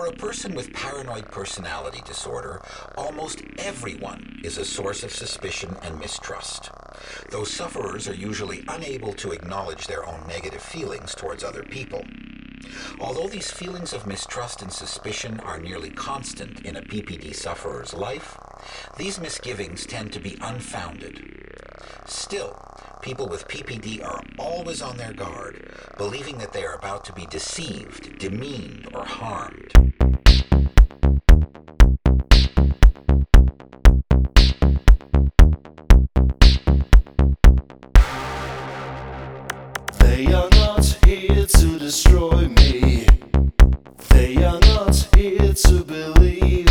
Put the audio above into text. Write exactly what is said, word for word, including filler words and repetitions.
For a person with paranoid personality disorder, almost everyone is a source of suspicion and mistrust. Those sufferers are usually unable to acknowledge their own negative feelings towards other people. Although these feelings of mistrust and suspicion are nearly constant in a P P D sufferer's life, these misgivings tend to be unfounded. Still, people with P P D are always on their guard, believing that they are about to be deceived, demeaned, or harmed. They are not here to destroy me. They are not here to believe